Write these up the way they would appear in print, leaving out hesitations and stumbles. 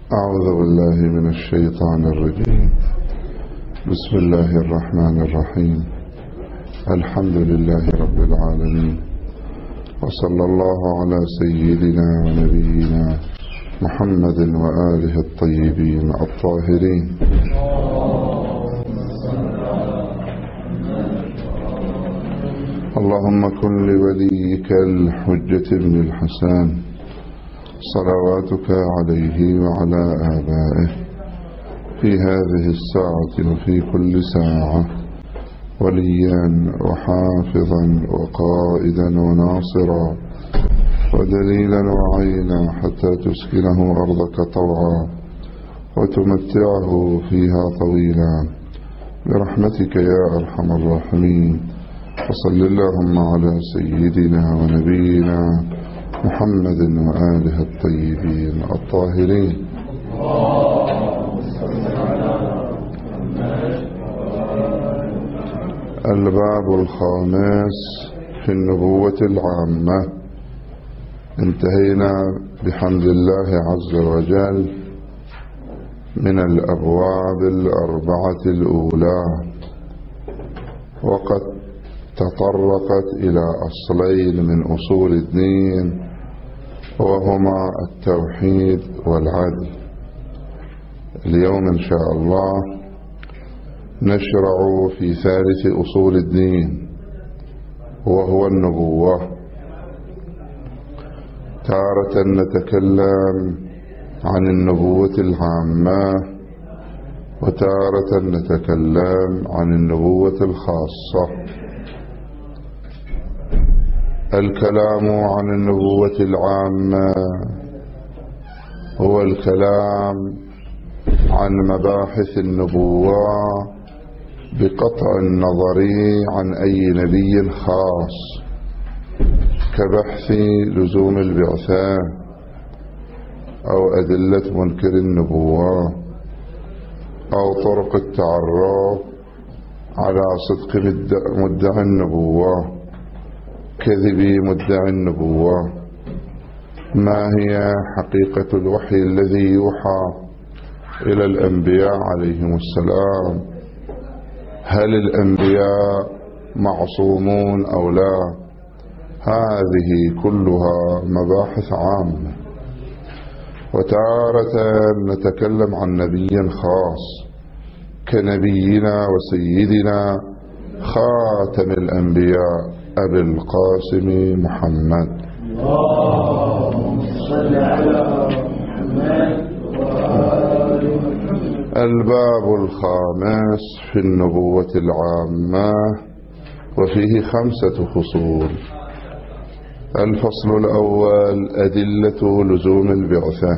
أعوذ بالله من الشيطان الرجيم. بسم الله الرحمن الرحيم. الحمد لله رب العالمين، وصلى الله على سيدنا ونبينا محمد وآله الطيبين الطاهرين. اللهم كن لوليك الحجة بن الحسن صلواتك عليه وعلى آبائه في هذه الساعة وفي كل ساعة وليا وحافظا وقائدا وناصرا ودليلا وعينا حتى تسكنه أرضك طوعا وتمتعه فيها طويلا برحمتك يا أرحم الراحمين. وصل اللهم على سيدنا ونبينا محمد وآله الطيبين الطاهرين. الباب الخامس في النبوة العامة. انتهينا بحمد الله عز وجل من الأبواب الأربعة الأولى، وقد تطرقت إلى أصلين من أصول الدين، وهما التوحيد والعدل. اليوم إن شاء الله نشرع في ثالث أصول الدين، وهو النبوة. تارة نتكلم عن النبوة العامة، وتارة نتكلم عن النبوة الخاصة. الكلام عن النبوة العامة هو الكلام عن مباحث النبوة بقطع النظر عن أي نبي خاص، كبحث لزوم البعثة أو أدلة منكر النبوة أو طرق التعرف على صدق مدعي النبوة، كذب مدعي النبوة. ما هي حقيقة الوحي الذي يوحى إلى الأنبياء عليهم السلام؟ هل الأنبياء معصومون أو لا؟ هذه كلها مباحث عامة. وتارة نتكلم عن نبي خاص كنبينا وسيدنا خاتم الأنبياء أبي القاسم محمد. اللهم صل على محمد وآل محمد. الباب الخامس في النبوة العامة، وفيه 5 فصول. الفصل الأول أدلة لزوم البعثة.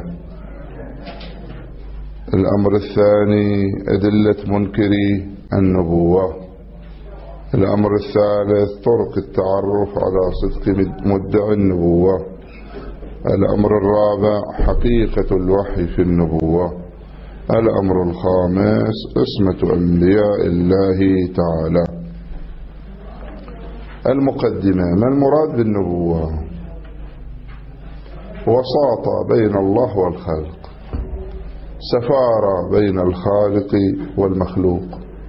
الأمر الثاني أدلة منكر النبوة. الأمر الثالث طرق التعرف على صدق مدعي النبوة. الأمر الرابع حقيقة الوحي في النبوة. الأمر الخامس اسمة أنبياء الله تعالى. المقدمة. ما المراد بالنبوة؟ وساطة بين الله والخلق، سفارة بين الخالق والمخلوق.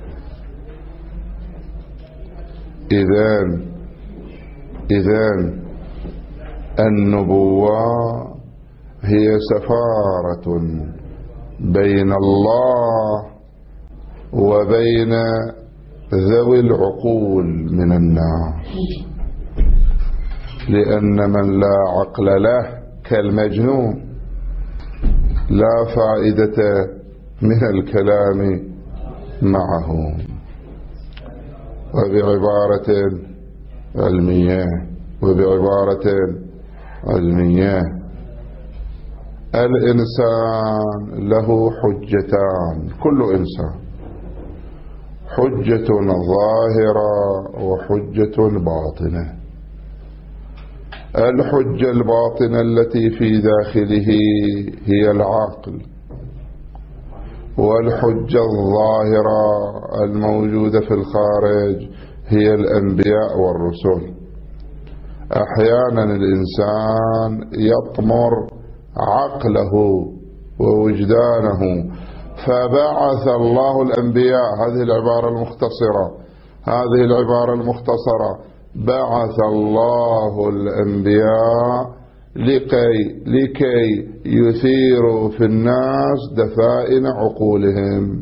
إذن النبوة هي سفارة بين الله وبين ذوي العقول من الناس، لأن من لا عقل له كالمجنون، لا فائدة من الكلام معه. وبعبارة علمية الإنسان له حجتان، كل إنسان، حجة ظاهرة وحجة باطنة. الحجة الباطنة التي في داخله هي العقل، والحجة الظاهرة الموجودة في الخارج هي الأنبياء والرسل. أحيانا الإنسان يطمر عقله ووجدانه. فبعث الله الأنبياء، هذه العبارة المختصرة، بعث الله الأنبياء لكي يثيروا في الناس دفائن عقولهم،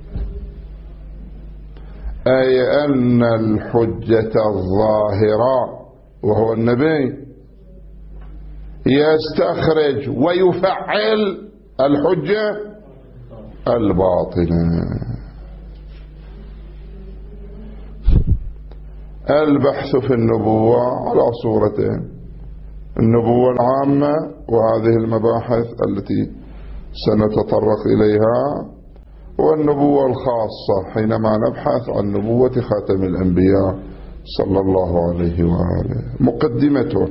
أي أن الحجة الظاهرة وهو النبي يستخرج ويفعل الحجة الباطنة. البحث في النبوة على صورتين: النبوة العامة وهذه المباحث التي سنتطرق إليها، والنبوة الخاصة حينما نبحث عن نبوة خاتم الأنبياء صلى الله عليه وآله. مقدمته: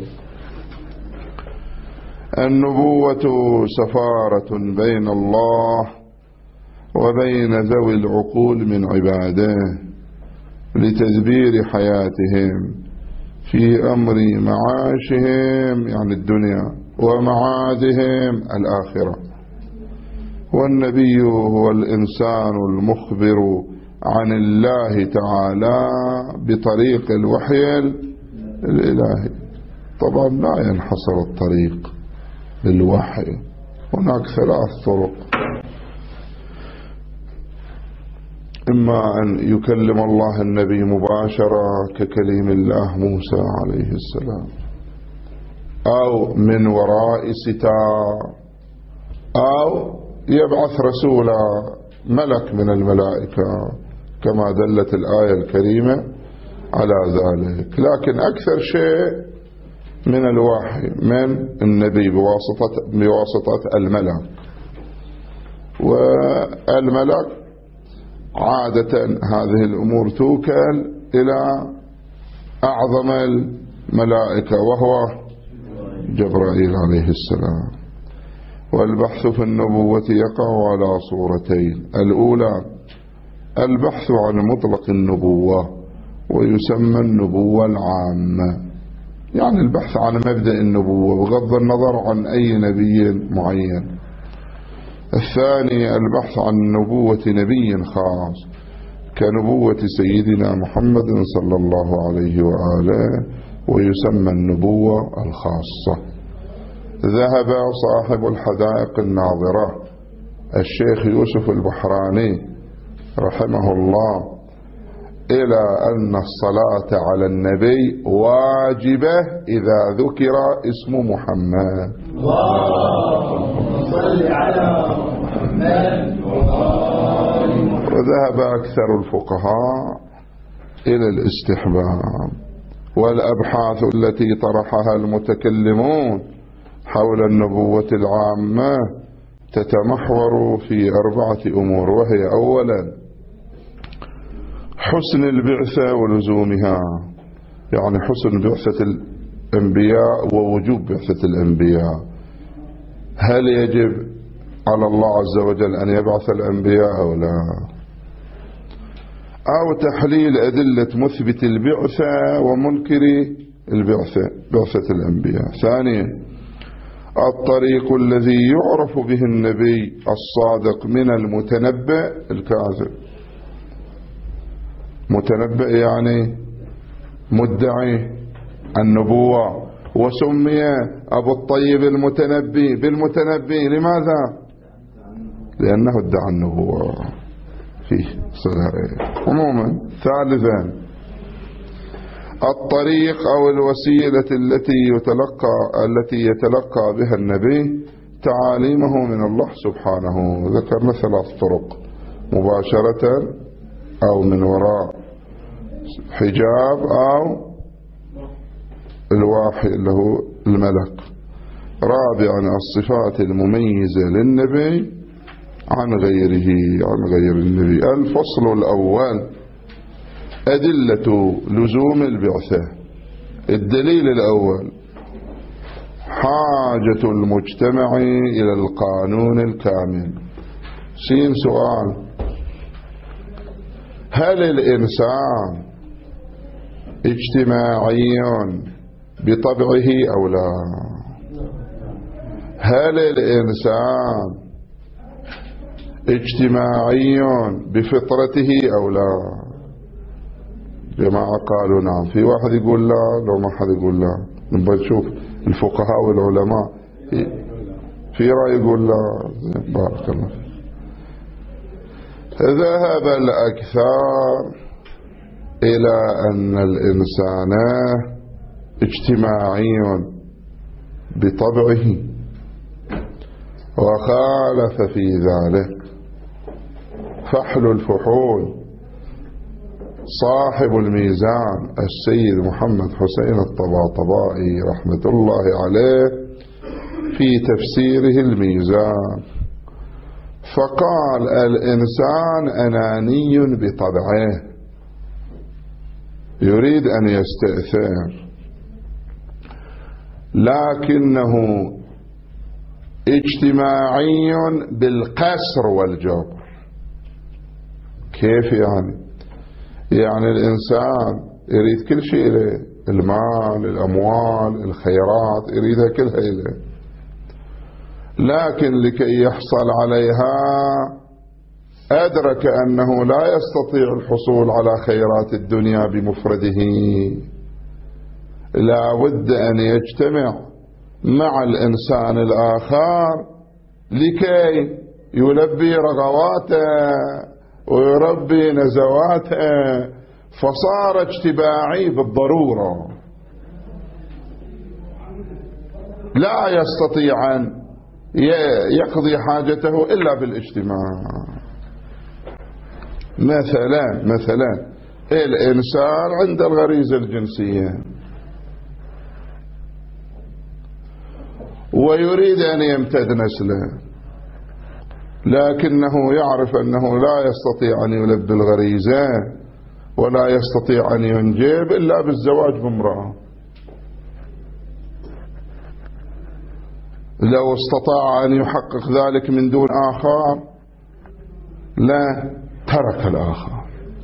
النبوة سفارة بين الله وبين ذوي العقول من عباده لتدبير حياتهم في أمر معاشهم يعني الدنيا ومعادهم الآخرة. والنبي هو الإنسان المخبر عن الله تعالى بطريق الوحي الإلهي. طبعا لا ينحصر الطريق بالوحي، هناك 3 طرق: إما أن يكلم الله النبي مباشرة ككليم الله موسى عليه السلام، أو من وراء ستار، أو يبعث رسولا ملك من الملائكة كما دلت الآية الكريمة على ذلك. لكن أكثر شيء من الوحي من النبي بواسطة الملك. والملك عادة هذه الأمور توكل إلى أعظم الملائكة وهو جبرائيل عليه السلام. والبحث في النبوة يقع على صورتين: الأولى البحث عن مطلق النبوة ويسمى النبوة العامة، يعني البحث عن مبدأ النبوة بغض النظر عن أي نبي معين. الثاني البحث عن نبوة نبي خاص كنبوة سيدنا محمد صلى الله عليه وآله، ويسمى النبوة الخاصة. ذهب صاحب الحدائق الناظرة الشيخ يوسف البحراني رحمه الله إلى أن الصلاة على النبي واجبة إذا ذكر اسم محمد. اللهم صل على محمد. وذهب أكثر الفقهاء إلى الاستحباب. والأبحاث التي طرحها المتكلمون حول النبوة العامة تتمحور في 4 أمور، وهي: أولا حسن البعثة ولزومها، يعني حسن بعثة الأنبياء ووجوب بعثة الأنبياء. هل يجب على الله عز وجل أن يبعث الأنبياء أو لا؟ أو تحليل أدلة مثبت البعثة ومنكر بعثة الأنبياء. ثانيا الطريق الذي يعرف به النبي الصادق من المتنبئ الكاذب. متنبئ يعني مدعي النبوة، وسمي أبو الطيب المتنبي بالمتنبي. لماذا؟ لأنه ادعى النبوة فيه صدره. عموما ثالثا الطريق أو الوسيلة التي يتلقى بها النبي تعاليمه من الله سبحانه. ذكرنا 3 طرق: مباشرة أو من وراء حجاب أو الوحي اللي هو الملك. رابعا الصفات المميزة للنبي عن غير النبي. الفصل الأول أدلة لزوم البعثة. الدليل الأول حاجة المجتمع إلى القانون الكامل. سؤال: هل الإنسان اجتماعي بطبعه أو لا؟ هل الإنسان اجتماعي بفطرته أو لا؟ جماعة قالوا نعم. في واحد يقول لا، لو ما حد يقول لا نبغى نشوف الفقهاء والعلماء. في رأي يقول لا. بارك الله فيك. ذهب الأكثر إلى أن الإنسان اجتماعي بطبعه، وخالف في ذلك فحل الفحول صاحب الميزان السيد محمد حسين الطباطبائي رحمة الله عليه في تفسيره الميزان، فقال الإنسان أناني بطبعه، يريد أن يستأثر، لكنه اجتماعي بالقسر والجبر. كيف يعني؟ يعني الإنسان يريد كل شيء إليه، المال، الأموال، الخيرات، يريدها كلها إليه، لكن لكي يحصل عليها أدرك أنه لا يستطيع الحصول على خيرات الدنيا بمفرده، لا بد أن يجتمع مع الإنسان الآخر لكي يلبي رغواته ويربي نزواته، فصار اجتماعي بالضرورة، لا يستطيع أن يقضي حاجته إلا بالاجتماع. مثلا الإنسان عند الغريزة الجنسية ويريد أن يمتد نسله، لكنه يعرف أنه لا يستطيع أن يلبي الغريزة ولا يستطيع أن ينجب إلا بالزواج بامرأة. لو استطاع أن يحقق ذلك من دون آخر لا ترك الآخر.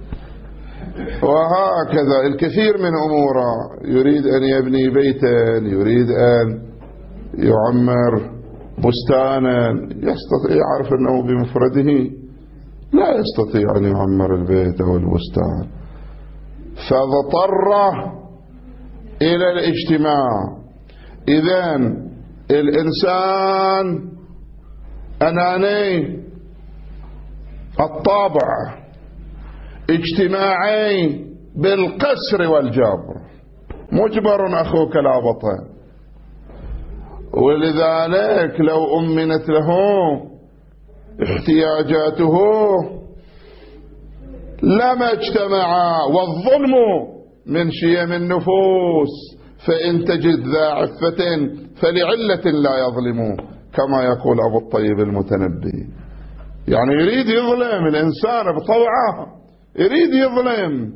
وهكذا الكثير من أموره، يريد أن يبني بيتا، يريد أن يعمر بستانا، يعرف أنه بمفرده لا يستطيع أن يعمر البيت أو البستان، فاضطر إلى الاجتماع. إذن الإنسان أناني الطابع، اجتماعي بالقسر والجبر، مجبر أخوك لا بطل. ولذلك لو أمنت له احتياجاته لما اجتمعا. والظلم من شيم النفوس، فإن تجد ذا عفة فلعلة لا يظلم، كما يقول أبو الطيب المتنبي. يعني يريد يظلم الإنسان بطوعه، يريد يظلم.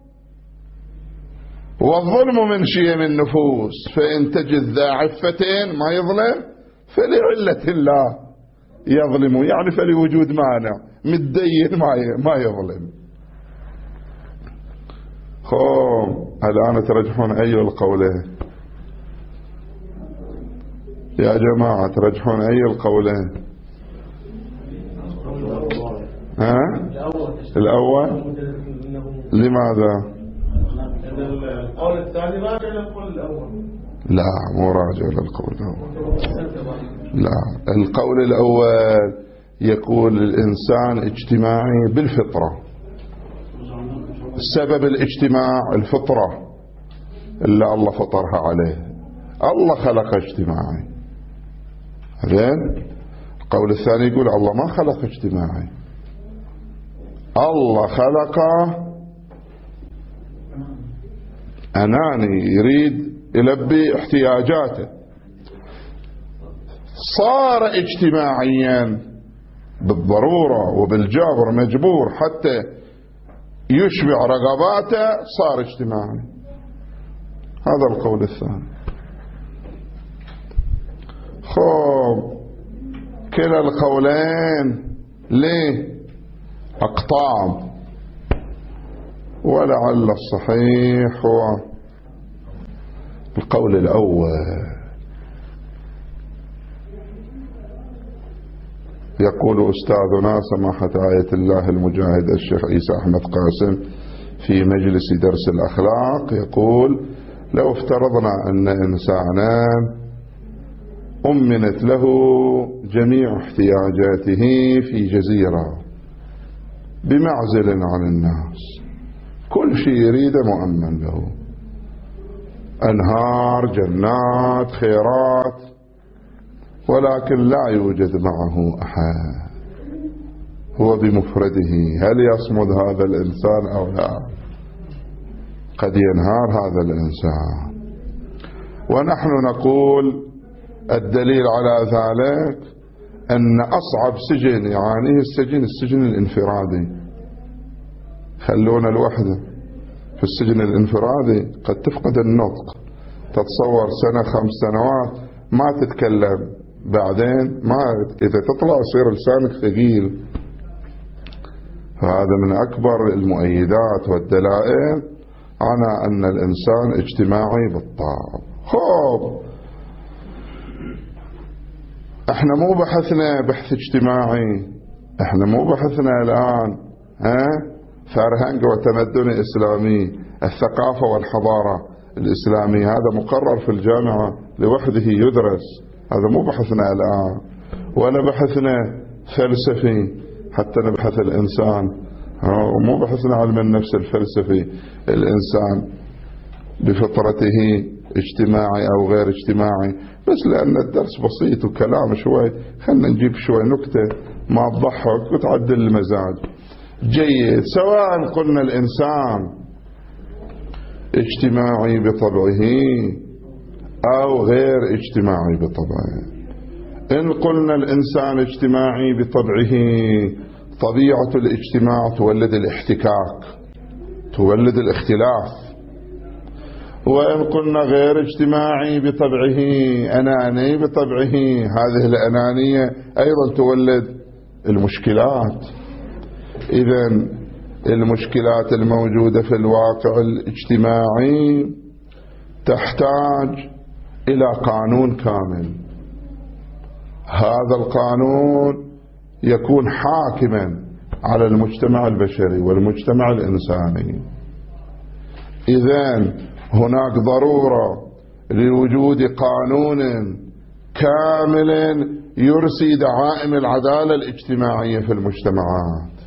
والظلم من شيم النفوس، فإن تجد ذا عفة ما يظلم فلعلة لا يظلم، يعني فلوجود مانع، متدين ما يظلم. الآن ترجحون أي القولين يا جماعة؟ ترجحون أي القولين؟ الأول. لماذا؟ القول الثاني راجع للقول الأول. لا، مو راجع للقول الأول. لا، القول الأول يقول الإنسان اجتماعي بالفطرة. سبب الاجتماع الفطرة اللي الله فطرها عليه، الله خلق اجتماعي. القول الثاني يقول الله ما خلق اجتماعي، الله خلق أناني، يريد يلبي احتياجاته، صار اجتماعيا بالضرورة وبالجبر، مجبور حتى يشبع رغباته، صار اجتماعي. هذا القول الثاني. كلا القولين ليه أقطام، ولعل الصحيح هو القول الأول. يقول أستاذنا سماحة آية الله المجاهد الشيخ عيسى أحمد قاسم في مجلس درس الأخلاق، يقول: لو افترضنا أن إنسانا أمنت له جميع احتياجاته في جزيرة بمعزل عن الناس، كل شيء يريده مؤمن له، أنهار، جنات، خيرات، ولكن لا يوجد معه أحد، هو بمفرده، هل يصمد هذا الإنسان أو لا؟ قد ينهار هذا الإنسان. ونحن نقول الدليل على ذلك أن أصعب سجن يعانيه السجن الانفرادي. خلونا الوحدة في السجن الانفرادي قد تفقد النطق، تتصور 1 5 سنوات ما تتكلم، بعدين ما إذا تطلع يصير لسانك ثقيل. فهذا من أكبر المؤيدات والدلائل على أن الإنسان اجتماعي بالطبع. خوب، احنا مو بحثنا بحث اجتماعي، احنا مو بحثنا الآن فرهنج وتمدن إسلامي، الثقافة والحضارة الإسلامية، هذا مقرر في الجامعة لوحده يدرس، هذا مو بحثنا الآن. ولا بحثنا فلسفي حتى نبحث الإنسان، مو بحثنا علم النفس الفلسفي، الإنسان بفطرته اجتماعي أو غير اجتماعي، بس لأن الدرس بسيط وكلام شوي، خلنا نجيب شوي نكتة ما تضحك وتعدل المزاج. جيد، سواء قلنا الإنسان اجتماعي بطبعه أو غير اجتماعي بطبعه. إن قلنا الإنسان اجتماعي بطبعه، طبيعة الاجتماع تولد الاحتكاك، تولد الاختلاف. وإن قلنا غير اجتماعي بطبعه، أناني بطبعه، هذه الأنانية أيضا تولد المشكلات. إذن المشكلات الموجودة في الواقع الاجتماعي تحتاج إلى قانون كامل، هذا القانون يكون حاكما على المجتمع البشري والمجتمع الإنساني. إذن هناك ضرورة لوجود قانون كامل يرسي دعائم العدالة الاجتماعية في المجتمعات.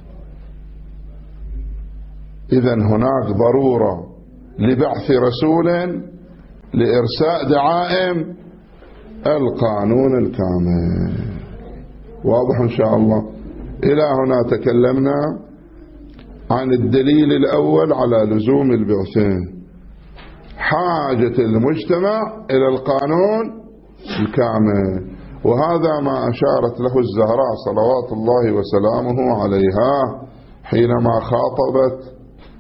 إذن هناك ضرورة لبعث رسول لإرساء دعائم القانون الكامل. واضح إن شاء الله؟ إلى هنا تكلمنا عن الدليل الأول على لزوم البعثين، حاجة المجتمع إلى القانون الكامل، وهذا ما أشارت له الزهراء صلوات الله وسلامه عليها حينما خاطبت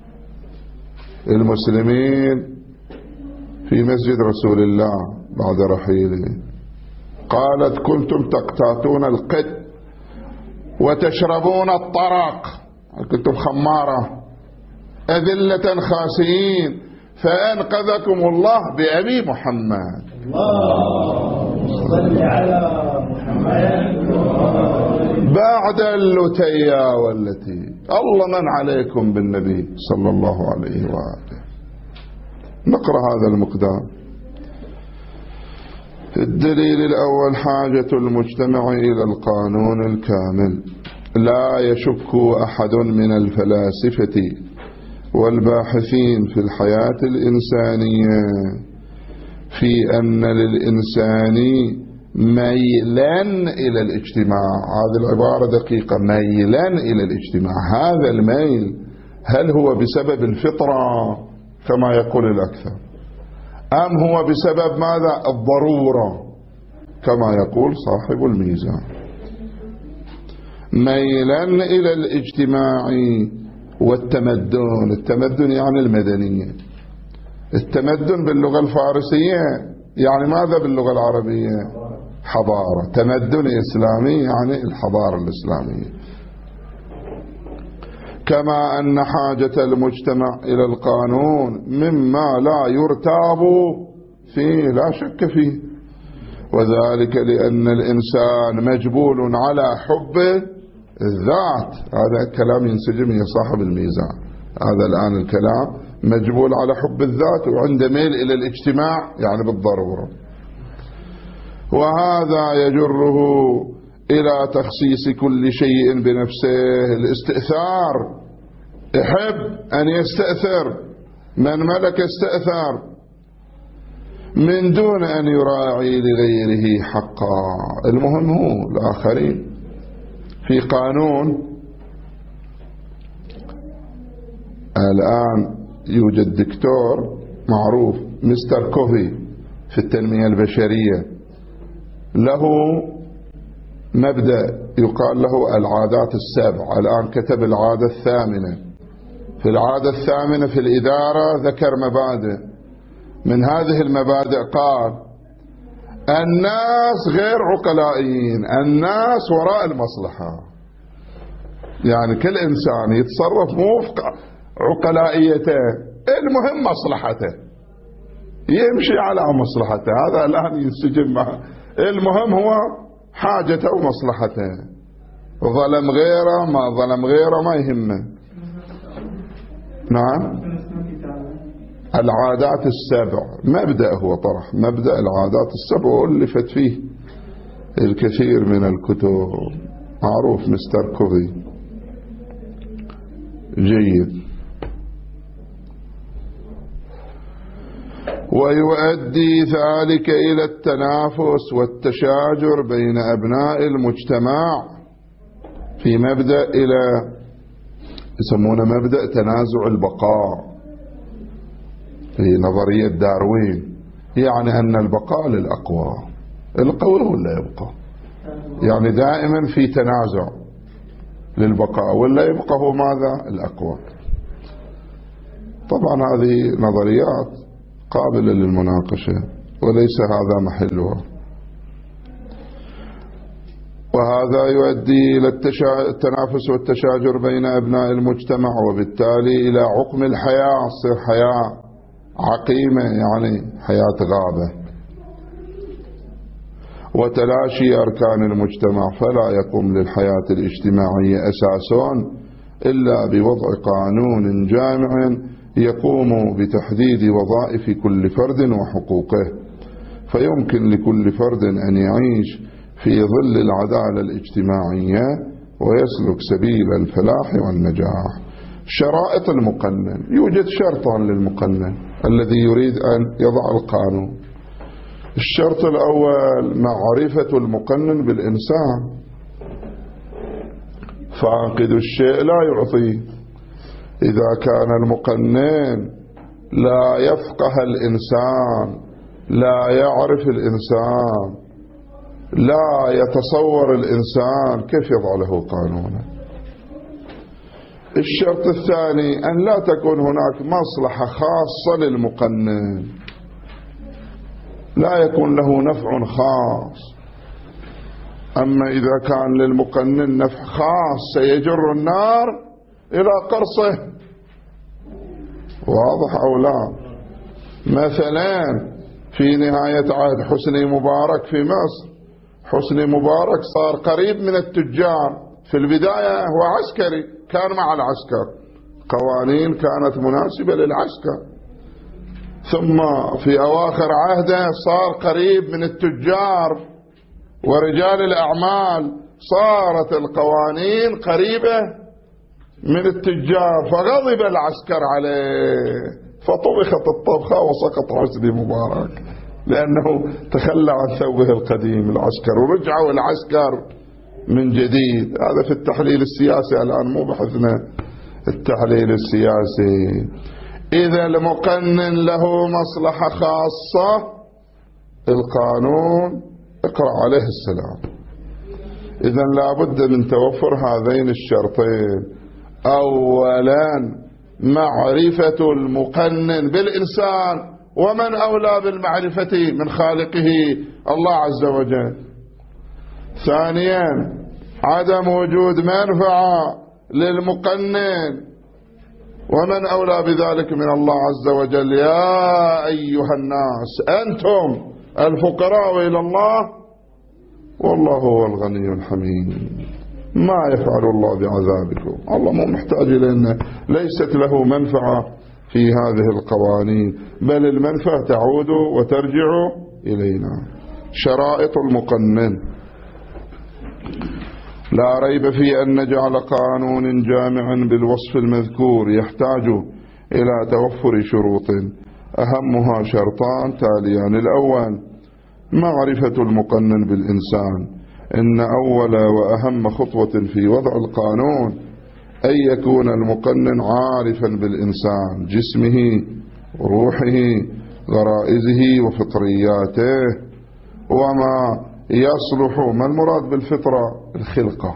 المسلمين في مسجد رسول الله بعد رحيله. قالت: كنتم تقتاتون القد وتشربون الطرق، كنتم خمارة أذلة خاسئين، فأنقذكم الله بأبي محمد. اللهم صل على محمد. بعد اللتيا والتي الله من عليكم بالنبي صلى الله عليه وآله. نقرأ هذا المقدار. الدليل الأول: حاجة المجتمع إلى القانون الكامل. لا يشك أحد من الفلاسفة والباحثين في الحياة الإنسانية في أن للإنسان ميلا إلى الاجتماع. هذه العبارة دقيقة، ميلا إلى الاجتماع. هذا الميل هل هو بسبب الفطرة كما يقول الأكثر، أم هو بسبب ماذا؟ الضرورة كما يقول صاحب الميزان. ميلا إلى الاجتماع والتمدن. التمدن يعني المدنية، التمدن باللغة الفارسية يعني ماذا باللغة العربية؟ حضارة. تمدن إسلامي يعني الحضارة الإسلامية. كما أن حاجة المجتمع إلى القانون مما لا يرتاب فيه، لا شك فيه، وذلك لأن الإنسان مجبول على حب الذات. هذا كلام ينسجم يا صاحب الميزان. هذا الآن الكلام مجبول على حب الذات وعند ميل إلى الاجتماع يعني بالضرورة، وهذا يجره إلى تخصيص كل شيء بنفسه. الاستئثار، يحب أن يستأثر، من ملك استأثر من دون أن يراعي لغيره حقا. المهم هو الآخرين. في قانون الآن يوجد دكتور معروف مستر كوفي في التنمية البشرية، له مبدأ يقال له العادات السبع. الآن كتب العادة الثامنة. في العادة الثامنة في الإدارة ذكر مبادئ. من هذه المبادئ قال الناس غير عقلائيين، الناس وراء المصلحة. يعني كل إنسان يتصرف مو وفق عقلائيته، المهم مصلحته، يمشي على مصلحته. هذا الآن ينسجم معه. المهم هو حاجته ومصلحته، ظلم غيره ما ظلم غيره ما يهمه. نعم. العادات السبع مبدأ هو طرح مبدأ العادات السبع وألفت فيه الكثير من الكتب. معروف مستر كوفي. جيد. ويؤدي ذلك إلى التنافس والتشاجر بين أبناء المجتمع في مبدأ إلى يسمونه مبدأ تنازع البقاء في نظرية داروين. يعني أن البقاء للأقوى، القوي هو اللي يبقى. يعني دائما في تنازع للبقاء، ولا يبقى هو ماذا؟ الأقوى. طبعا هذه نظريات قابلة للمناقشة وليس هذا محلها. وهذا يؤدي إلى التنافس والتشاجر بين أبناء المجتمع، وبالتالي إلى عقم الحياة، تصير حياة عقيمة يعني حياة غابة، وتلاشي أركان المجتمع. فلا يقوم للحياة الاجتماعية أساس إلا بوضع قانون جامع يقوم بتحديد وظائف كل فرد وحقوقه، فيمكن لكل فرد أن يعيش في ظل العدالة الاجتماعية ويسلك سبيل الفلاح والنجاح. شرائط المقنن، يوجد شرطان للمقنن الذي يريد أن يضع القانون. الشرط الأول معرفة المقنن بالإنسان، فاقد الشيء لا يعطيه. إذا كان المقنن لا يفقه الإنسان، لا يعرف الإنسان، لا يتصور الإنسان، كيف يضع له قانونا؟ الشرط الثاني أن لا تكون هناك مصلحة خاصة للمقنن، لا يكون له نفع خاص. أما إذا كان للمقنن نفع خاص سيجر النار إلى قرصه، واضح أو لا؟ مثلا في نهاية عهد حسني مبارك في مصر، حسني مبارك صار قريب من التجار. في البداية هو عسكري، كان مع العسكر، قوانين كانت مناسبة للعسكر، ثم في أواخر عهده صار قريب من التجار ورجال الأعمال، صارت القوانين قريبة من التجار، فغضب العسكر عليه فطبخت الطبخة وسقط حسني مبارك، لأنه تخلى عن ثوبه القديم العسكر، ورجعوا العسكر من جديد. هذا في التحليل السياسي، الآن مو بحثنا التحليل السياسي. إذا المقنن له مصلحة خاصة، القانون اقرأ عليه السلام. إذا لابد من توفر هذين الشرطين. أولا معرفة المقنن بالإنسان، ومن أولى بالمعرفة من خالقه الله عز وجل. ثانيا عدم وجود منفعة للمقنن، ومن أولى بذلك من الله عز وجل. يا أيها الناس أنتم الفقراء إلى الله والله هو الغني الحميد. ما يفعل الله بعذابكم، الله مو محتاج إلينا، ليست له منفعة في هذه القوانين، بل المنفعة تعود وترجع إلينا. شرائط المقنن: لا ريب في أن نجعل قانون جامعا بالوصف المذكور يحتاج إلى توفر شروط، أهمها شرطان تاليان: الأول معرفة المقنن بالإنسان، إن أول وأهم خطوة في وضع القانون أن يكون المقنن عارفا بالإنسان، جسمه وروحه غرائزه وفطرياته وما يصلح. ما المراد بالفطرة؟ الخلقة،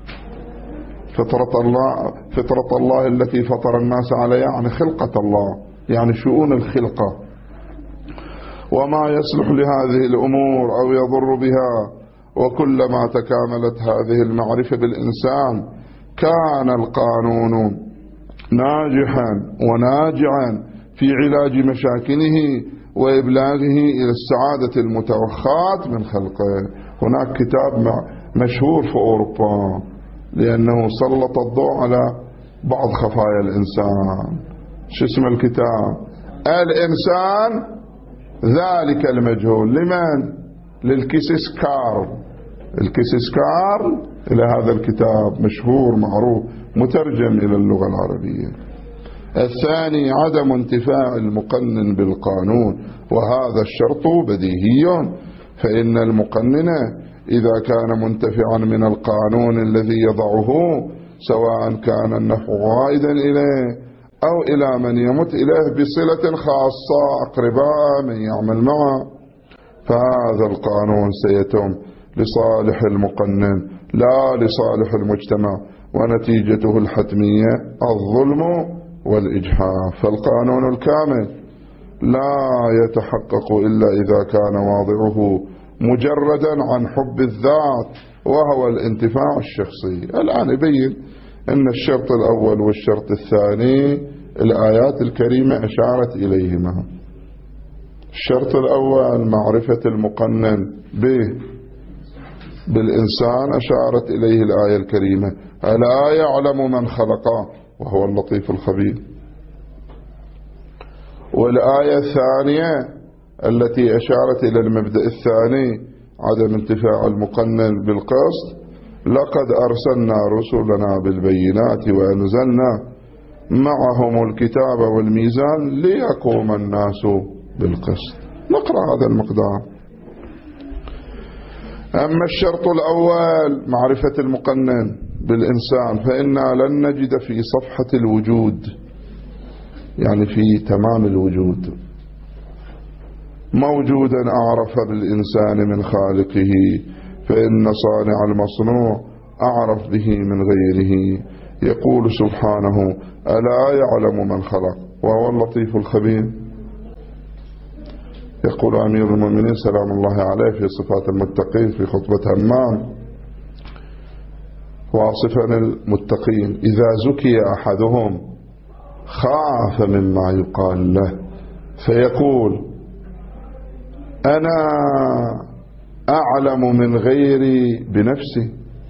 فطرة الله التي فطر الناس عليها، يعني خلقة الله، يعني شؤون الخلقة، وما يصلح لهذه الأمور أو يضر بها. وكلما تكاملت هذه المعرفة بالإنسان كان القانون ناجحا وناجعا في علاج مشاكله وإبلاغه إلى السعادة المتوخاة من خلقه. هناك كتاب مشهور في أوروبا لأنه سلط الضوء على بعض خفايا الإنسان. شو اسم الكتاب؟ الإنسان ذلك المجهول. لمن؟ للكيسسكار. الكيسسكار إلى هذا الكتاب مشهور معروف مترجم إلى اللغة العربية. الثاني عدم انتفاع المقنن بالقانون، وهذا الشرط بديهي، فإن المقنن إذا كان منتفعا من القانون الذي يضعه، سواء كان النفع عائدا إليه أو إلى من يمت إليه بصلة خاصة، أقرباء من يعمل معه، فهذا القانون سيتم لصالح المقنن لا لصالح المجتمع، ونتيجته الحتمية الظلم والإجحاف. فالقانون الكامل لا يتحقق إلا إذا كان واضعه مجردا عن حب الذات وهو الانتفاع الشخصي. الآن يبين أن الشرط الأول والشرط الثاني الآيات الكريمة أشارت إليهما. الشرط الأول معرفة المقنن بالإنسان أشارت إليه الآية الكريمة: ألا يعلم من خلقه وهو اللطيف الخبير. والآية الثانية التي أشارت إلى المبدأ الثاني عدم انتفاع المقنن بالقسط: لقد أرسلنا رسلنا بالبينات وأنزلنا معهم الكتاب والميزان ليقوم الناس بالقسط. نقرأ هذا المقدار. أما الشرط الأول معرفة المقنن بالإنسان فإنا لن نجد في صفحة الوجود، يعني في تمام الوجود، موجودا أعرف بالإنسان من خالقه، فإن صانع المصنوع أعرف به من غيره. يقول سبحانه: ألا يعلم من خلق وهو اللطيف الخبير. يقول أمير المؤمنين سلام الله عليه في صفات المتقين في خطبة همام واصفا المتقين: إذا زكي أحدهم خاف مما يقال له فيقول: أنا أعلم من غيري بنفسي،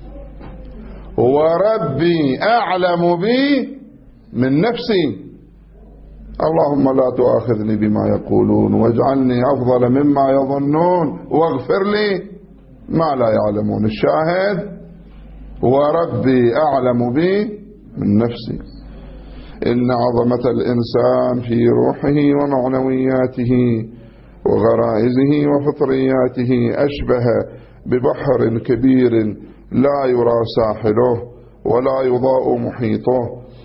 وربي أعلم بي من نفسي، اللهم لا تؤاخذني بما يقولون واجعلني أفضل مما يظنون واغفر لي ما لا يعلمون. الشاهد: وربي أعلم بي من نفسي. إن عظمة الإنسان في روحه ومعنوياته وغرائزه وفطرياته أشبه ببحر كبير لا يرى ساحله ولا يضاء محيطه،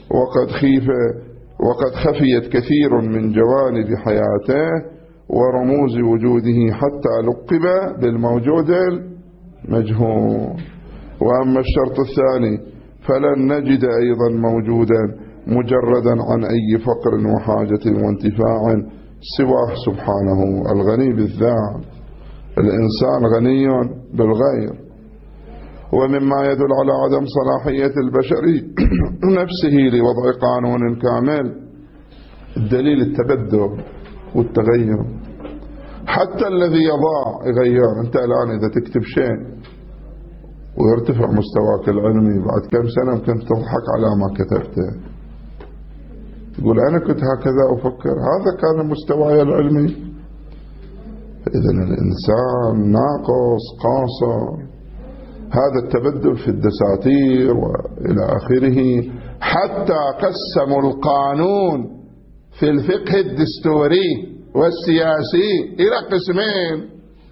وقد خفيت كثير من جوانب حياته ورموز وجوده حتى لقب بالموجود المجهول. وأما الشرط الثاني فلن نجد أيضا موجودا مجردا عن أي فقر وحاجة وانتفاع سواه سبحانه الغني بالذات. الإنسان غني بالغير. ومما يدل على عدم صلاحية البشر نفسه لوضع قانون كامل الدليل التبدل والتغير. حتى الذي يضاع يغير. أنت الآن إذا تكتب شيء ويرتفع مستواك العلمي بعد كم سنة ممكن تضحك على ما كتبته، تقول أنا كنت هكذا أفكر، هذا كان مستواي العلمي. إذن الإنسان ناقص قاصر. هذا التبدل في الدساتير وإلى آخره. حتى قسموا القانون في الفقه الدستوري والسياسي إلى قسمين: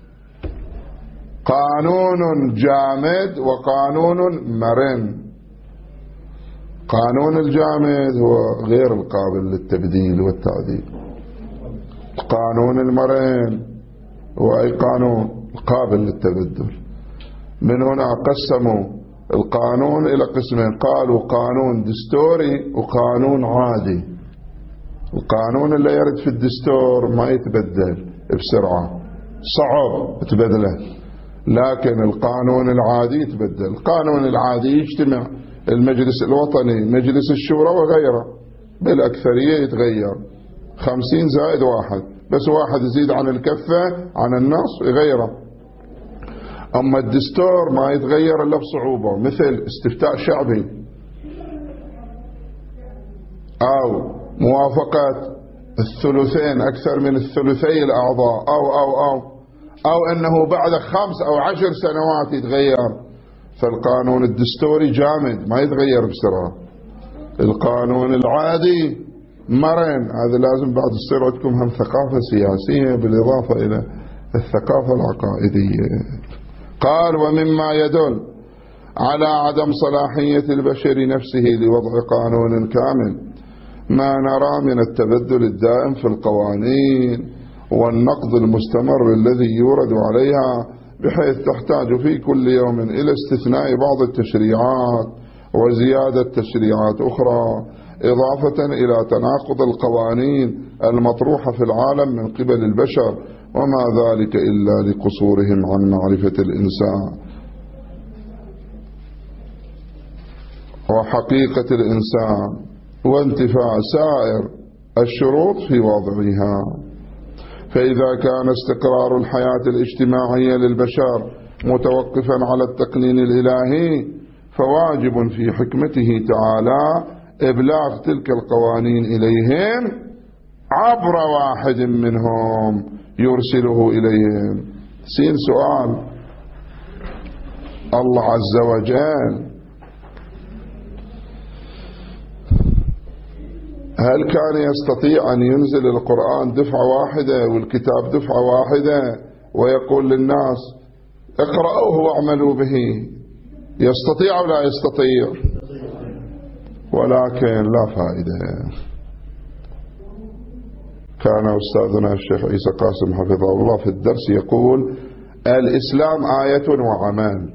قانون جامد وقانون مرن. قانون الجامد هو غير القابل للتبديل والتعديل. قانون المرن هو أي قانون قابل للتبدل. من هنا قسموا القانون إلى قسمين، قالوا قانون دستوري وقانون عادي. القانون اللي يرد في الدستور ما يتبدل بسرعة، صعب تبدله، لكن القانون العادي يتبدل. القانون العادي يجتمع المجلس الوطني، مجلس الشورى وغيره، بالأكثرية يتغير 50+1، بس واحد يزيد عن الكفة عن النص يغيره. أما الدستور ما يتغير إلا بصعوبة، مثل استفتاء شعبي أو موافقة الثلثين أكثر من الثلثي الأعضاء أو أنه بعد 5 أو 10 سنوات يتغير. فالقانون الدستوري جامد ما يتغير بسرعة. القانون العادي مرن. هذا لازم بعد تصير عندكم هم ثقافة سياسية بالإضافة إلى الثقافة العقائدية. قال: ومما يدل على عدم صلاحية البشر نفسه لوضع قانون كامل ما نرى من التبدل الدائم في القوانين والنقد المستمر الذي يورد عليها، بحيث تحتاج في كل يوم إلى استثناء بعض التشريعات وزيادة تشريعات أخرى، إضافة إلى تناقض القوانين المطروحة في العالم من قبل البشر، وما ذلك إلا لقصورهم عن معرفة الإنسان وحقيقة الإنسان وانتفاع سائر الشروط في وضعها. فإذا كان استقرار الحياة الاجتماعية للبشر متوقفا على التقنين الإلهي، فواجب في حكمته تعالى إبلاغ تلك القوانين إليهم عبر واحد منهم يرسله إليهم. سين سؤال: الله عز وجل هل كان يستطيع أن ينزل القرآن دفعة واحدة والكتاب دفعة واحدة ويقول للناس اقرأوه واعملوا به؟ يستطيع أو لا يستطيع؟ ولكن لا فائدة. كان أستاذنا الشيخ عيسى قاسم حفظه الله في الدرس يقول: الإسلام آية وعمل.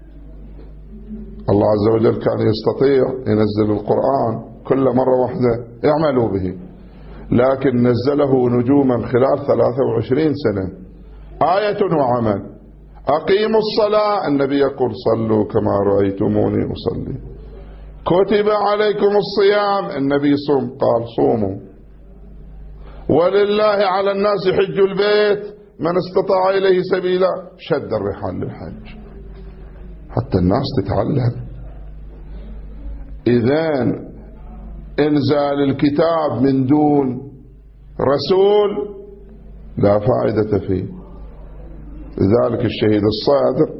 الله عز وجل كان يستطيع ينزل القرآن كل مرة واحدة اعملوا به، لكن نزله نجوما خلال 23 سنة. آية وعمل. أقيموا الصلاة، النبي يقول صلوا كما رأيتموني أصلي. كتب عليكم الصيام، النبي صوم قال صوموا. ولله على الناس حج البيت من استطاع إليه سبيلا، شد الرحال للحج حتى الناس تتعلم. إذن إنزال الكتاب من دون رسول لا فائدة فيه. لذلك الشهيد الصادر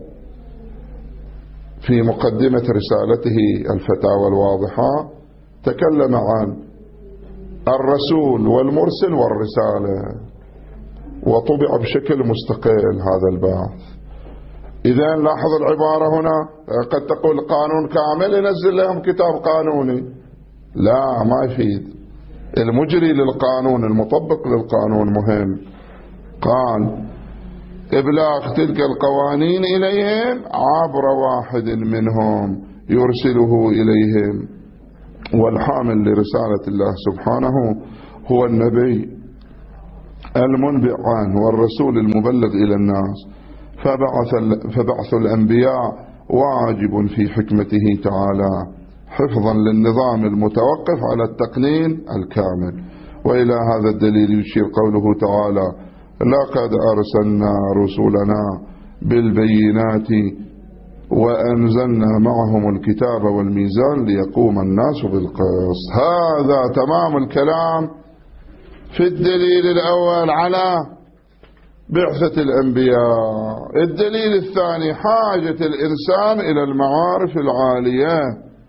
في مقدمة رسالته الفتاوى الواضحة تكلم عن الرسول والمرسل والرسالة، وطبع بشكل مستقل هذا البحث. إذا لاحظ العبارة هنا، قد تقول قانون كامل ينزل لهم كتاب قانوني، لا ما يفيد. المجري للقانون المطبق للقانون مهم. قال: إبلاغ تلك القوانين إليهم عبر واحد منهم يرسله إليهم. والحامل لرسالة الله سبحانه هو النبي المنبئ عنه والرسول المبلغ إلى الناس. فبعث الأنبياء واجب في حكمته تعالى حفظا للنظام المتوقف على التقنين الكامل. وإلى هذا الدليل يشير قوله تعالى: لقد أرسلنا رسلنا بالبينات وأنزلنا معهم الكتاب والميزان ليقوم الناس بالقسط. هذا تمام الكلام في الدليل الأول على بعثة الأنبياء. الدليل الثاني حاجة الإنسان إلى المعارف العالية.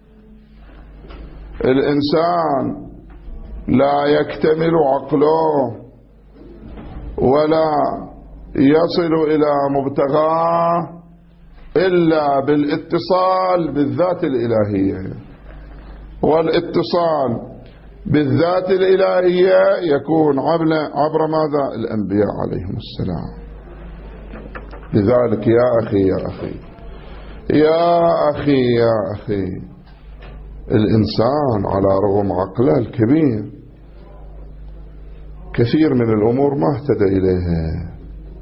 الإنسان لا يكتمل عقله ولا يصل إلى مبتغاه إلا بالاتصال بالذات الإلهية، والاتصال بالذات الإلهية يكون عبر ماذا؟ الأنبياء عليهم السلام. لذلك يا أخي يا أخي يا أخي يا أخي، الإنسان على رغم عقله الكبير كثير من الأمور ما اهتدى إليها،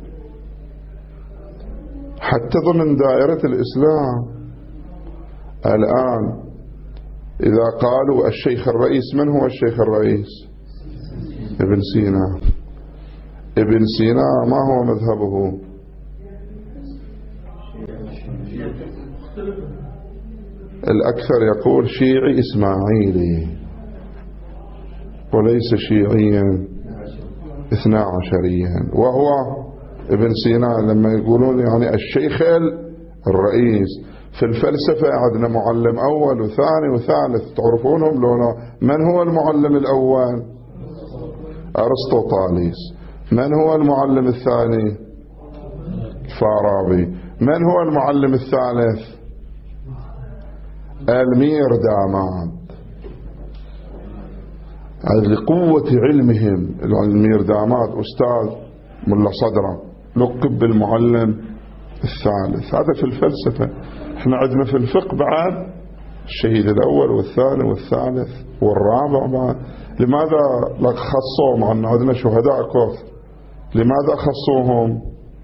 حتى ضمن دائرة الإسلام. الآن إذا قالوا الشيخ الرئيس، من هو الشيخ الرئيس؟ ابن سينا. ابن سينا ما هو مذهبه؟ الأكثر يقول شيعي إسماعيلي، وليس شيعيا 12، وهو ابن سينا لما يقولون يعني الشيخ الرئيس. في الفلسفة عندنا معلم أول وثاني وثالث، تعرفونهم لولا؟ من هو المعلم الأول؟ أرسطوطاليس. من هو المعلم الثاني؟ فارابي. من هو المعلم الثالث؟ الميرداماد. لقوة علمهم الميرداماد أستاذ ملا صدرة لقب بالمعلم الثالث. هذا في الفلسفة. احنا عندنا في الفقه بعد الشهيد الأول والثاني والثالث والرابع بعد. لماذا لا خصوهم؟ عن عندنا شهداء كفر، لماذا خصوهم؟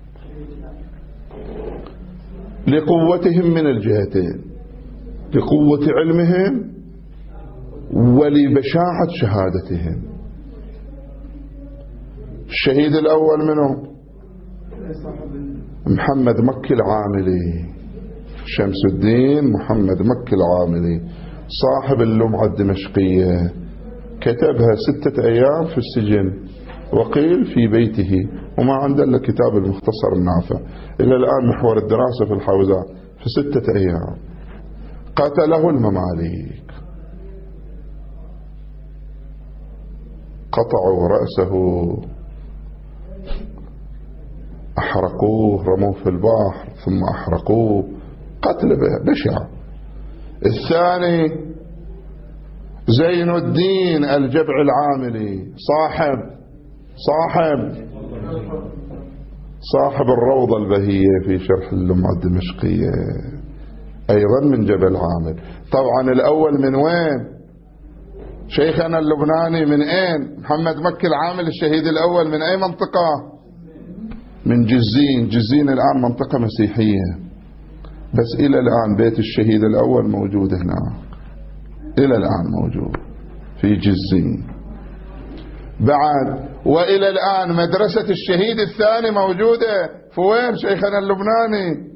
لقوتهم من الجهتين، لقوة علمهم ولبشاعة شهادتهم. الشهيد الأول منه محمد مكي العاملي، شمس الدين محمد مكي العاملي، صاحب اللمعة الدمشقية، كتبها 6 أيام في السجن، وقيل في بيته، وما عنده إلا كتاب المختصر النافع. إلى الآن محور الدراسة في الحوزات في 6 أيام. قتله المماليك، قطعوا رأسه، أحرقوه، رموه في البحر ثم أحرقوه، قتل بشع. الثاني زين الدين الجبع العاملي، صاحب الروضة البهية في شرح اللمعة الدمشقية، أيضا من جبل عامل. طبعا الأول من وين؟ شيخنا اللبناني من أين؟ محمد مكي العامل الشهيد الأول من أي منطقة؟ من جزين. جزين الآن منطقة مسيحية، بس إلى الآن بيت الشهيد الأول موجود هناك، إلى الآن موجود في جزين. بعد وإلى الآن مدرسة الشهيد الثاني موجودة في وين؟ شيخنا اللبناني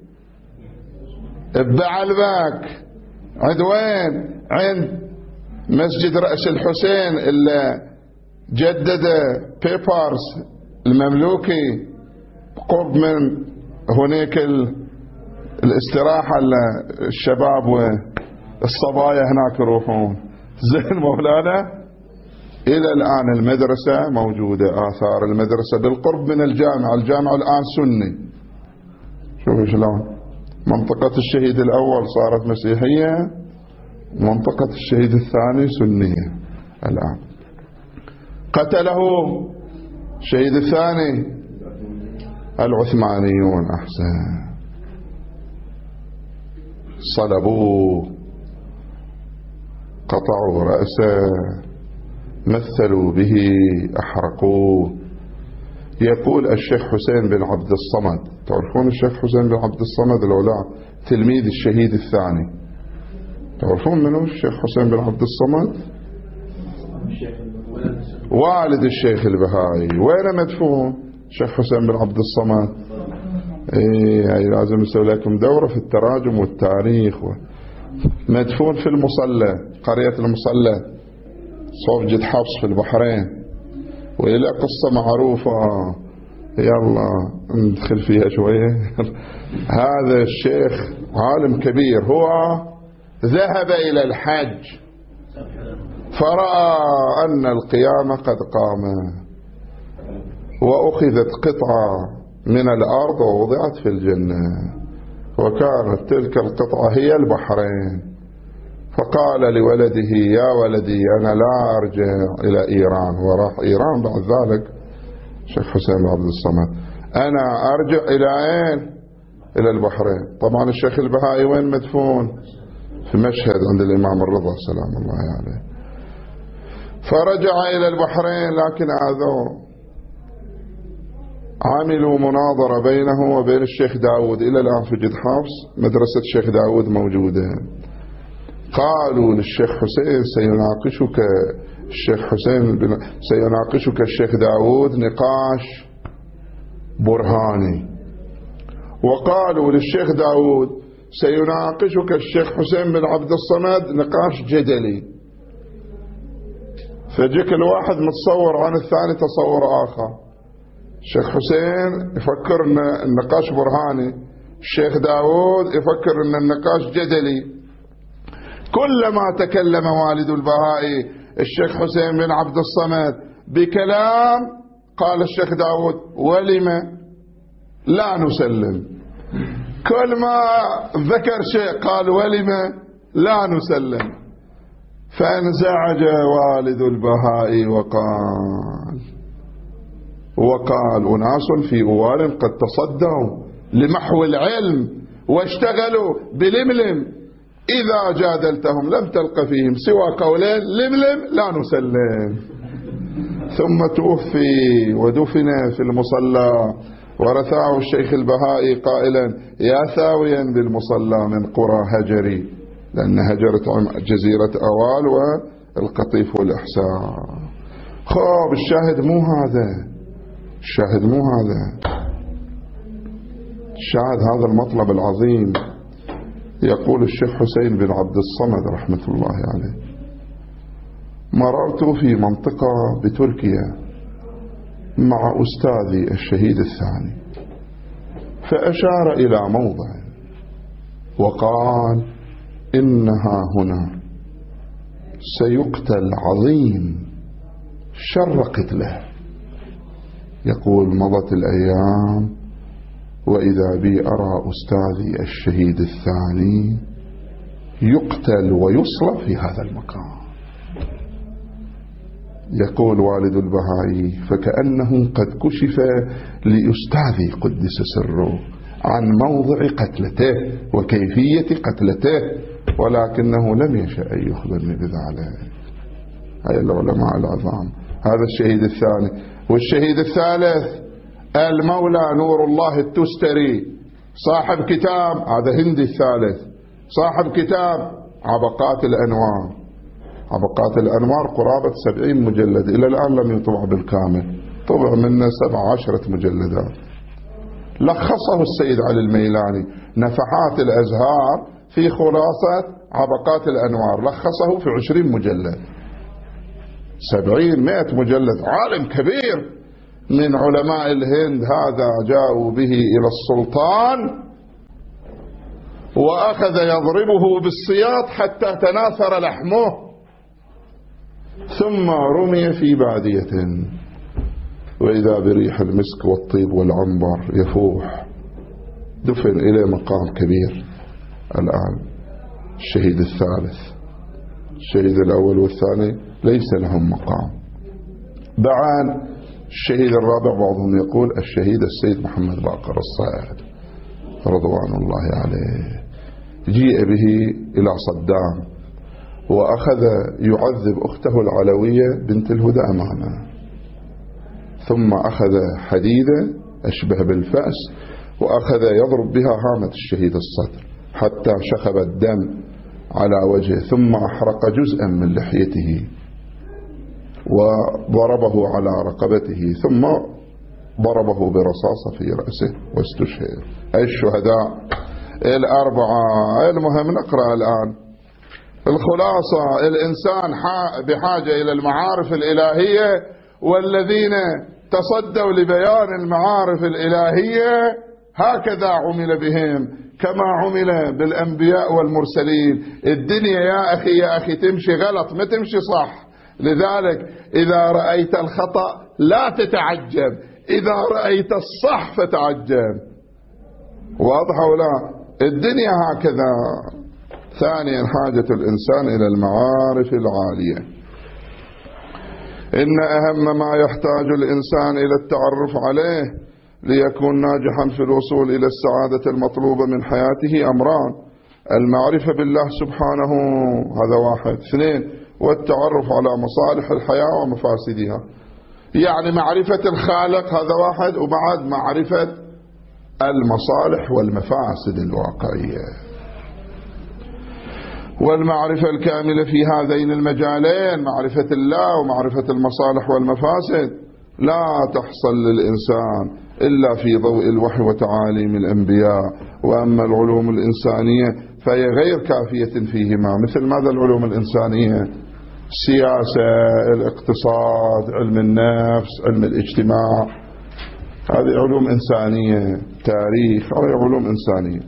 بعلبك. عند وين؟ عند مسجد رأس الحسين اللي جدد بيبرز المملوكي، قرب من هناك الاستراحة الشباب والصبايا هناك يروحون. زين مولانا، إلى الآن المدرسة موجودة، آثار المدرسة بالقرب من الجامع. الجامع الآن سني. شوفوا شلون منطقة الشهيد الأول صارت مسيحية، منطقة الشهيد الثاني سنية الآن. قتله الشهيد الثاني العثمانيون، أحسن، صلبوه، قطعوا رأسه، مثلوا به، أحرقوه. يقول الشيخ حسين بن عبد الصمد، تعرفون الشيخ حسين بن عبد الصمد الأولى تلميذ الشهيد الثاني؟ تعرفون منه الشيخ حسين بن عبد الصمد؟ والد الشيخ البهائي. وين مدفون؟ الشيخ حسين بن عبد الصمد. إيه لازم نسوي لكم دورة في التراجم والتاريخ. مدفون في المصلى، قرية المصلى صوب جد حفص في البحرين، وإلى قصة معروفة يلا ندخل فيها شوية. هذا الشيخ عالم كبير، هو ذهب إلى الحج فرأى أن القيامة قد قام، وأخذت قطعة من الأرض ووضعت في الجنة، وكانت تلك القطعة هي البحرين. فقال لولده يا ولدي أنا لا أرجع إلى إيران، وراح إيران بعد ذلك الشيخ حسين بن عبد الصمد، أنا أرجع إلى أين؟ إلى البحرين. طبعا الشيخ البهائي وين مدفون؟ في مشهد عند الإمام الرضا سلام الله عليه. فرجع إلى البحرين، لكن آذوه، عملوا مناظرة بينه وبين الشيخ داود. إلى الآن في جد حفص مدرسة الشيخ داود موجودة. قالوا للشيخ حسين سيناقشك الشيخ داود نقاش برهاني، وقالوا للشيخ داود سيناقشك الشيخ حسين بن عبد الصمد نقاش جدلي. فجيك الواحد متصور عن الثاني تصور آخر. الشيخ حسين يفكر ان النقاش برهاني، الشيخ داود يفكر ان النقاش جدلي. كلما تكلم والد البهائي الشيخ حسين بن عبد الصمد بكلام قال الشيخ داود ولم لا نسلم، كل ما ذكر شيء قال ولم لا نسلم. فانزعج والد البهائي وقال أناس في أوال قد تصدوا لمحو العلم واشتغلوا بلملم، إذا جادلتهم لم تلق فيهم سوى قولين لملم لا نسلم. ثم توفي ودفن في المصلى، ورثاه الشيخ البهائي قائلا يا ثاويا بالمصلى من قرى هجري، لأن هجرت جزيرة أوال والقطيف والإحساء. خب الشاهد مو هذا، الشاهد هذا المطلب العظيم. يقول الشيخ حسين بن عبد الصمد رحمة الله عليه: مررت في منطقة بتركيا مع أستاذي الشهيد الثاني، فأشار إلى موضع وقال إنها هنا سيقتل عظيم شر قتله. يقول مضت الأيام وإذا بي أرى أستاذي الشهيد الثاني يقتل ويصلب في هذا المكان. يقول والد البهائي فكأنه قد كشف لأستاذي قدس سره عن موضع قتلته وكيفية قتلته، ولكنه لم يشأ أن يخبرني بذلك. هاي العلماء العظام. هذا الشهيد الثاني. والشهيد الثالث المولى نور الله التستري صاحب كتاب، هذا هندي الثالث، صاحب كتاب عبقات الأنوار. عبقات الأنوار قرابة 70 مجلد، إلى الآن لم يطبع بالكامل، طبع منه 17 مجلدات. لخصه السيد علي الميلاني نفحات الأزهار في خلاصة عبقات الأنوار، لخصه في 20 مجلد، 70-100 مجلد. عالم كبير من علماء الهند. هذا جاءوا به إلى السلطان وأخذ يضربه بالسياط حتى تناثر لحمه، ثم رمي في بادية، وإذا بريح المسك والطيب والعنبر يفوح. دفن إلى مقام كبير. الآن الشهيد الثالث، الشهيد الأول والثاني ليس لهم مقام. بعد الشهيد الرابع بعضهم يقول الشهيد السيد محمد باقر الصائد رضوان الله عليه، جيء به إلى صدام وأخذ يعذب أخته العلوية بنت الهدى أمامه، ثم أخذ حديدة أشبه بالفأس وأخذ يضرب بها هامة الشهيد الصدر حتى شخب الدم على وجهه، ثم أحرق جزءا من لحيته وضربه على رقبته، ثم ضربه برصاصة في رأسه واستشهد. الشهداء الأربعة. المهم نقرأ الآن الخلاصة. الإنسان بحاجة إلى المعارف الإلهية، والذين تصدوا لبيان المعارف الإلهية هكذا عمل بهم كما عمل بالأنبياء والمرسلين. الدنيا يا أخي تمشي غلط، ما تمشي صح. لذلك إذا رأيت الخطأ لا تتعجب، إذا رأيت الصح فتعجب. واضح ولا؟ الدنيا هكذا. ثانيا حاجة الإنسان إلى المعارف العالية. إن أهم ما يحتاج الإنسان إلى التعرف عليه ليكون ناجحا في الوصول إلى السعادة المطلوبة من حياته أمران: المعرفة بالله سبحانه، هذا واحد. اثنين، والتعرف على مصالح الحياة ومفاسدها، يعني معرفة الخالق، هذا واحد، وبعد معرفة المصالح والمفاسد الواقعية. والمعرفة الكاملة في هذين المجالين، معرفة الله ومعرفة المصالح والمفاسد، لا تحصل للإنسان إلا في ضوء الوحي وتعاليم الأنبياء. وأما العلوم الإنسانية فهي غير كافية فيهما. مثل ماذا العلوم الإنسانية؟ السياسة، الاقتصاد، علم النفس، علم الاجتماع، هذه علوم إنسانية. تاريخ، هذه علوم إنسانية.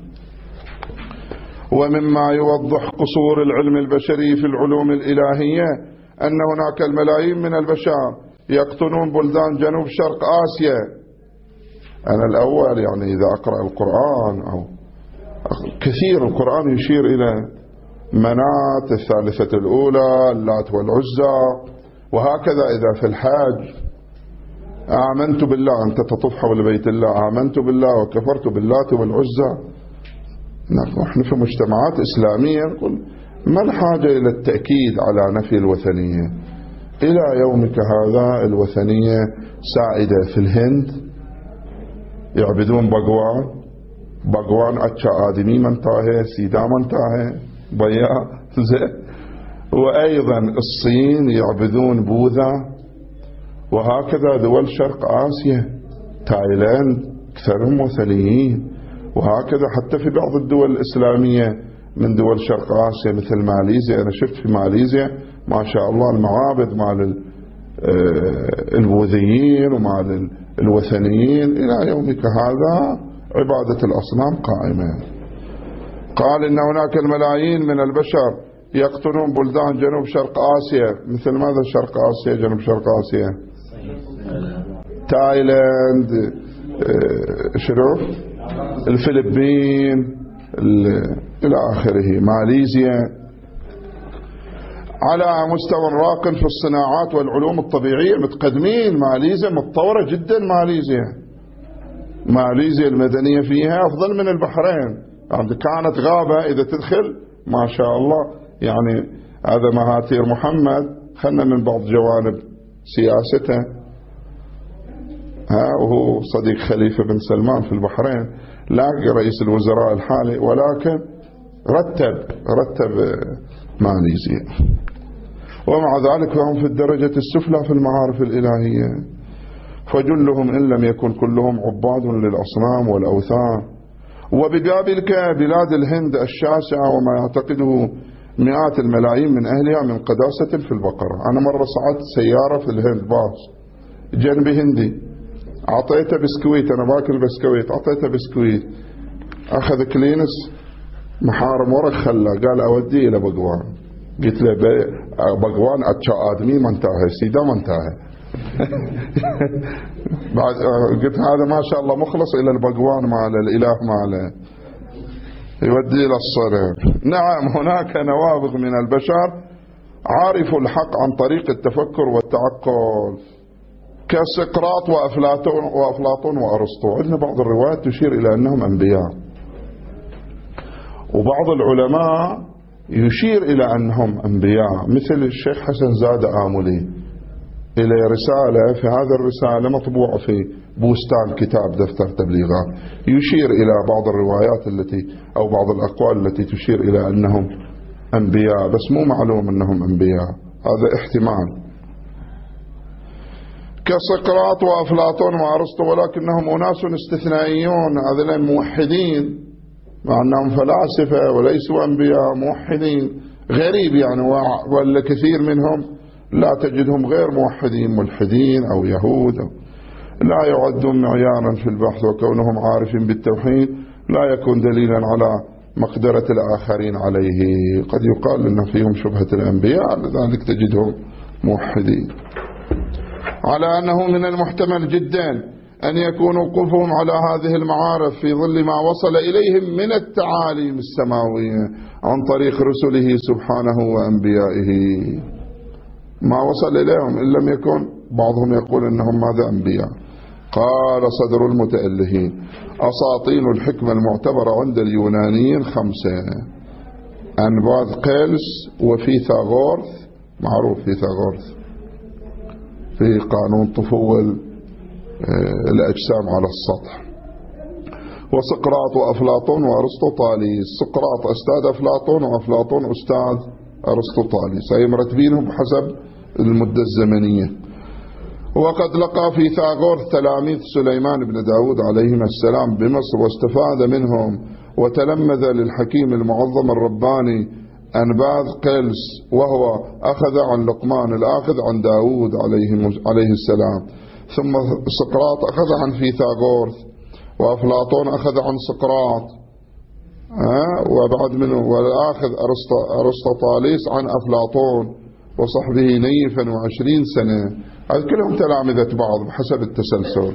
ومما يوضح قصور العلم البشري في العلوم الإلهية أن هناك الملايين من البشر يقطنون بلدان جنوب شرق آسيا. أنا الأول يعني إذا أقرأ القرآن أو كثير، القرآن يشير إلى منات الثالثة الأولى، اللات والعزى، وهكذا. إذا في الحاج آمنت بالله، أنت تطوف حول بيت الله، آمنت بالله وكفرت باللات والعزى. نحن في مجتمعات إسلامية نقول ما الحاجة إلى التأكيد على نفي الوثنية؟ إلى يومك هذا الوثنية سائدة. في الهند يعبدون بقوان أتشا آدمي منتاهي، سيدا منتاهي، ضياء زي. وأيضا الصين يعبدون بوذا، وهكذا دول شرق آسيا، تايلاند أكثرهم وثنيين، وهكذا حتى في بعض الدول الإسلامية من دول شرق آسيا مثل ماليزيا. أنا شفت في ماليزيا ما شاء الله المعابد مع البوذيين ومع الوثنيين إلى يومك هذا عبادة الأصنام قائمة. قال إن هناك الملايين من البشر يقطنون بلدان جنوب شرق آسيا. مثل ماذا شرق آسيا؟ جنوب شرق آسيا، تايلاند، شرف الفلبين إلى آخره، ماليزيا، على مستوى راق في الصناعات والعلوم الطبيعية متقدمين. ماليزيا متطورة جدا. ماليزيا المدنية فيها أفضل من البحرين. كانت غابة، إذا تدخل ما شاء الله. يعني هذا مهاتير محمد خلنا من بعض جوانب سياسته، وهو صديق خليفة بن سلمان في البحرين، لا رئيس الوزراء الحالي، ولكن رتب ماليزيا. ومع ذلك فهم في الدرجة السفلى في المعارف الإلهية، فجلهم إن لم يكن كلهم عباد للأصنام والأوثان. وبقابلك بلاد الهند الشاسعة وما يعتقده مئات الملايين من أهلها من قداسة في البقرة. أنا مرة صعدت سيارة في الهند، باص جنبي هندي، أعطيته بسكويت، أنا باكل بسكويت، أعطيته بسكويت، أخذ كلينس محارم ورق خلا، قال أوديه إلى بقوان. قلت له بقوان أتشا آدمي ما انتهى، سيدا ما انتهى. بعد قلت هذا ما شاء الله مخلص إلى البقوان مع الإله مع يودي إلى الصنم. نعم هناك نوابغ من البشر عارفوا الحق عن طريق التفكر والتعقل كسقراط وأفلاطون وأرسطو. عندنا بعض الروايات تشير إلى أنهم أنبياء، وبعض العلماء يشير إلى أنهم أنبياء، مثل الشيخ حسن زاد آملي إلى رسالة، في هذا الرسالة مطبوعة في بوستان كتاب دفتر تبليغات، يشير إلى بعض الروايات التي أو بعض الأقوال التي تشير إلى أنهم أنبياء، بس مو معلوم أنهم أنبياء، هذا احتمال. كسقراط وأفلاطون وأرسطو، ولكنهم أناس استثنائيون، هذين موحدين مع أنهم فلاسفة وليسوا أنبياء، موحدين. غريب يعني، ولا كثير منهم لا تجدهم غير موحدين، ملحدين أو يهود لا يعدون معيارا في البحث، وكونهم عارفين بالتوحيد لا يكون دليلا على مقدرة الآخرين عليه. قد يقال أن فيهم شبهة الأنبياء، لذلك تجدهم موحدين. على أنه من المحتمل جدا أن يكون وقوفهم على هذه المعارف في ظل ما وصل إليهم من التعاليم السماوية عن طريق رسله سبحانه وأنبيائه، ما وصل إليهم إن لم يكن بعضهم يقول أنهم ماذا أنبياء. قال صدر المتألهين: أساطين الحكمة المعتبرة عند اليونانيين 5: أنباذ قيلس وفيثاغورث، معروف فيثاغورث في قانون طفو الأجسام على السطح، وسقراط وأفلاطون وأرسطو طاليس. سقراط أستاذ أفلاطون، وأفلاطون أستاذ أرسطو طاليس، أي مرتبينهم بحسب المدة الزمنية. وقد لقى فيثاغورث تلاميذ سليمان بن داود عليهما السلام بمصر، واستفاد منهم وتلمذ للحكيم المعظم الرباني أنباذ قيلس، وهو أخذ عن لقمان الآخذ عن داود عليه السلام. ثم سقراط أخذ عن فيثاغورث، وأفلاطون أخذ عن سقراط، وبعد منه والآخذ أرسطاطاليس عن أفلاطون وصحبه نيفا 20 سنة. هذه كلهم تلامذة بعض بحسب التسلسل،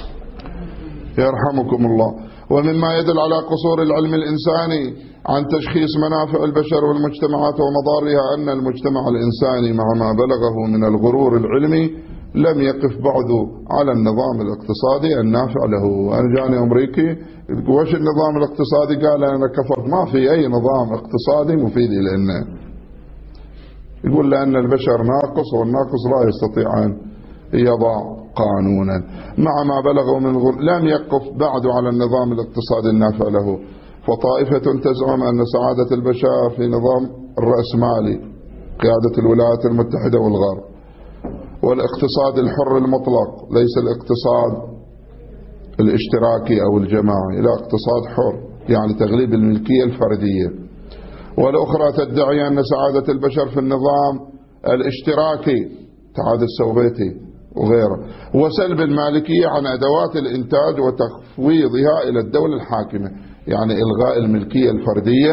يرحمكم الله. ومما يدل على قصور العلم الإنساني عن تشخيص منافع البشر والمجتمعات ومضارها أن المجتمع الإنساني مع ما بلغه من الغرور العلمي لم يقف بعد على النظام الاقتصادي النافع له. أنا جاني أمريكي وش النظام الاقتصادي؟ قال أنا كفرت، ما في أي نظام اقتصادي مفيد لنا. يقول لأن البشر ناقص، والناقص لا يستطيع أن يضع قانونا مع ما بلغوا من غرور. لم يقف بعد على النظام الاقتصادي النافع له. وطائفة تزعم أن سعادة البشر في نظام الرأسمالي قيادة الولايات المتحدة والغرب، والاقتصاد الحر المطلق، ليس الاقتصاد الاشتراكي أو الجماعي، لا، اقتصاد حر يعني تغليب الملكية الفردية. والأخرى تدعي أن سعادة البشر في النظام الاشتراكي، الاتحاد السوفيتي وغيره، وسلب المالكية عن أدوات الإنتاج وتفويضها إلى الدولة الحاكمة، يعني إلغاء الملكية الفردية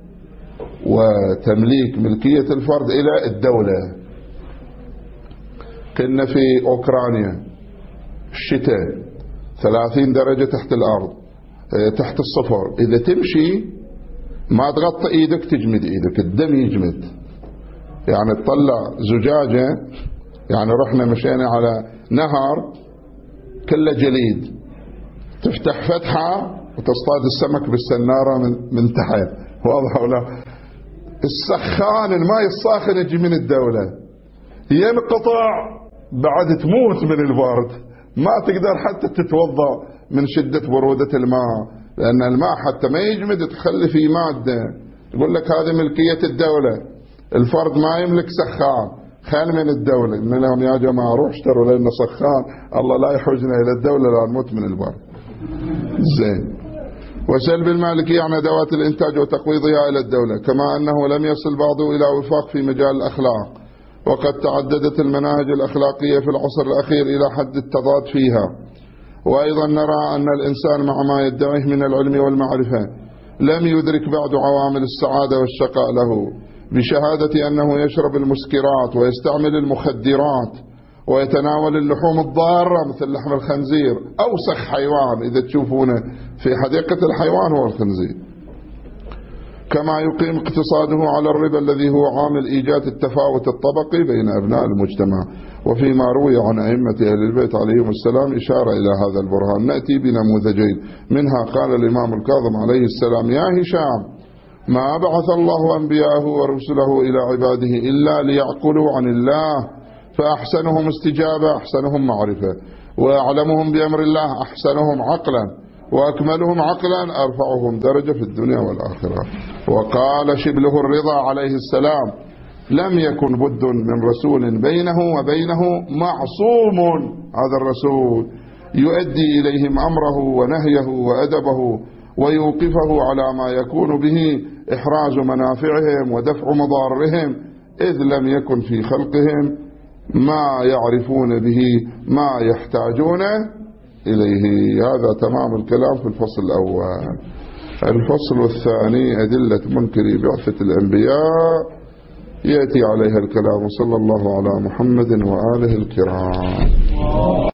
وتمليك ملكية الفرد إلى الدولة. كنا في أوكرانيا الشتاء 30 درجة تحت الأرض، تحت الصفر، إذا تمشي ما تغطي إيدك تجمد إيدك، الدم يجمد. يعني تطلع زجاجة، يعني رحنا مشينا على نهر كله جليد، تفتح فتحة وتصطاد السمك بالسنارة من تحت، واضح ولا؟ السخان الماء الساخن يجي من الدولة، ينقطع بعد تموت من البرد، ما تقدر حتى تتوضأ من شدة برودة الماء، لأن الماء حتى ما يجمد تخلي فيه مادة. يقول لك هذه ملكية الدولة، الفرد ما يملك سخان، خان من الدولة. من لهم يا جماعة روح اشتروا لنا سخان، الله لا يحوجنا إلى الدولة لا نموت من البرد. زين. وسلب المالكية عن أدوات الإنتاج وتقويضها إلى الدولة، كما أنه لم يصل بعضه إلى وفاق في مجال الأخلاق، وقد تعددت المناهج الأخلاقية في العصر الأخير إلى حد التضاد فيها. وأيضا نرى أن الإنسان مع ما يدعيه من العلم والمعرفة لم يدرك بعد عوامل السعادة والشقاء له، بشهادة أنه يشرب المسكرات ويستعمل المخدرات ويتناول اللحوم الضارة مثل لحم الخنزير. أوسخ حيوان إذا تشوفونه في حديقة الحيوان هو الخنزير. كما يقيم اقتصاده على الربا الذي هو عامل إيجاد التفاوت الطبقي بين أبناء المجتمع. وفيما روي عن أئمة أهل البيت عليهم السلام إشارة إلى هذا البرهان. نأتي بنموذجين منها. قال الإمام الكاظم عليه السلام: يا هشام، ما بعث الله أنبياءه ورسله إلى عباده إلا ليعقلوا عن الله، فأحسنهم استجابة أحسنهم معرفة، وأعلمهم بأمر الله أحسنهم عقلا، وأكملهم عقلا أرفعهم درجة في الدنيا والآخرة. وقال شبله الرضا عليه السلام لم يكن بد من رسول بينه وبينه معصوم، هذا الرسول يؤدي إليهم أمره ونهيه وأدبه ويوقفه على ما يكون به إحراز منافعهم ودفع مضارهم، إذ لم يكن في خلقهم ما يعرفون به ما يحتاجون إليه. هذا تمام الكلام في الفصل الأول. الفصل الثاني أدلة منكر بعثة الأنبياء يأتي عليها الكلام. صلى الله على محمد وآله الكرام.